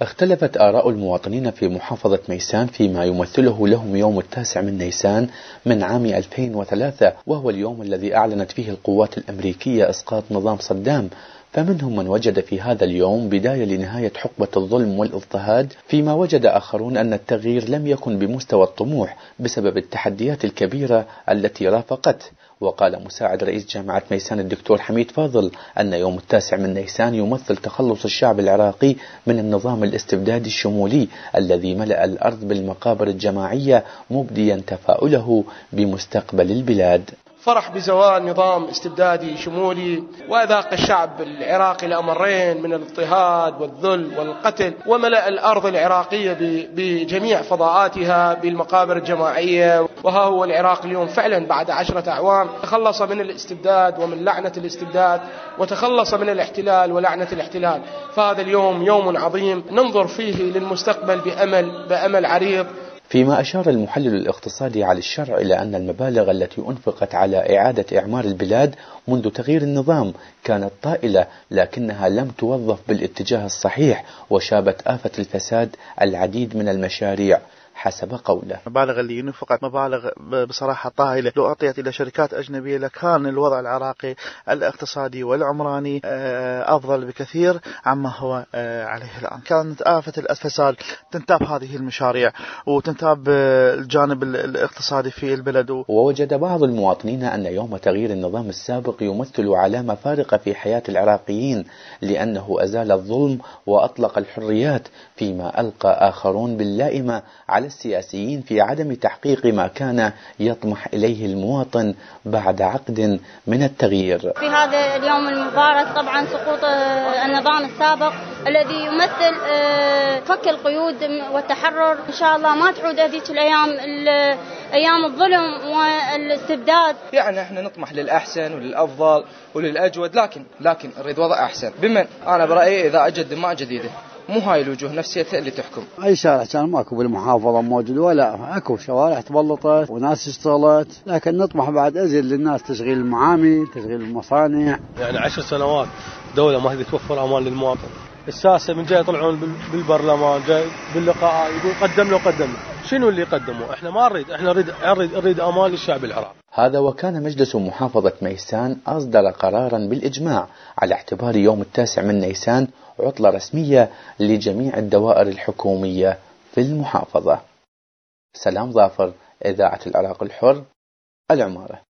اختلفت آراء المواطنين في محافظة ميسان فيما يمثله لهم يوم 9 من نيسان من عام 2003، وهو اليوم الذي أعلنت فيه القوات الأمريكية إسقاط نظام صدام. فمنهم من وجد في هذا اليوم بداية لنهاية حقبة الظلم والاضطهاد، فيما وجد آخرون أن التغيير لم يكن بمستوى الطموح بسبب التحديات الكبيرة التي رافقته. وقال مساعد رئيس جامعة ميسان الدكتور حميد فاضل أن يوم 9 من نيسان يمثل تخلص الشعب العراقي من النظام الاستبدادي الشمولي الذي ملأ الأرض بالمقابر الجماعية، مبديا تفاؤله بمستقبل البلاد. فرح بزوال نظام استبدادي شمولي، وأذاق الشعب العراقي الأمرين من الاضطهاد والذل والقتل، وملأ الأرض العراقية بجميع فضاءاتها بالمقابر الجماعية. وها هو العراق اليوم فعلا بعد 10 أعوام تخلص من الاستبداد ومن لعنة الاستبداد، وتخلص من الاحتلال ولعنة الاحتلال. فهذا اليوم يوم عظيم ننظر فيه للمستقبل بأمل عريض. فيما أشار المحلل الاقتصادي علي الشرع إلى أن المبالغ التي أنفقت على إعادة إعمار البلاد منذ تغيير النظام كانت طائلة، لكنها لم توظف بالاتجاه الصحيح، وشابت آفة الفساد العديد من المشاريع حسب قوله. المبالغ اللي نفقت مبالغ بصراحة طائلة، لو أعطيت إلى شركات أجنبية لكان الوضع العراقي الاقتصادي والعمراني أفضل بكثير عما هو عليه الآن. كانت آفة الفساد تنتاب هذه المشاريع وتنتاب الجانب الاقتصادي في البلد. ووجد بعض المواطنين أن يوم تغيير النظام السابق يمثل علامة فارقة في حياة العراقيين، لأنه أزال الظلم وأطلق الحريات، فيما ألقى آخرون باللائمة على السياسيين في عدم تحقيق ما كان يطمح إليه المواطن بعد عقد من التغيير. في هذا اليوم المبارك طبعا سقوط النظام السابق الذي يمثل فك القيود والتحرر. إن شاء الله ما تعود هذه الأيام أيام الظلم والاستبداد. يعني احنا نطمح للأحسن وللأفضل وللأجود، لكن نريد وضع أحسن. بمن أنا برأيي إذا أجد دماء جديدة، مو هاي الوجوه نفسيتها اللي تحكم. اي شارع كان ماكو بالمحافظه موجود، ولا اكو شوارع تبلطت وناس اشتغلت، لكن نطمح بعد ازيد للناس تشغيل المعامل، تشغيل المصانع. يعني 10 سنوات دولة ما تقدر توفر امان للمواطن. الساسة من جاي يطلعون بالبرلمان جاي باللقاء يقول قدم له. شنو اللي قدموا؟ احنا ما نريد، احنا نريد امان للشعب العراقي. هذا وكان مجلس محافظة ميسان أصدر قرارا بالإجماع على اعتبار يوم 9 من نيسان عطلة رسمية لجميع الدوائر الحكومية في المحافظة. سلام ظافر، إذاعة العراق الحر، العمارة.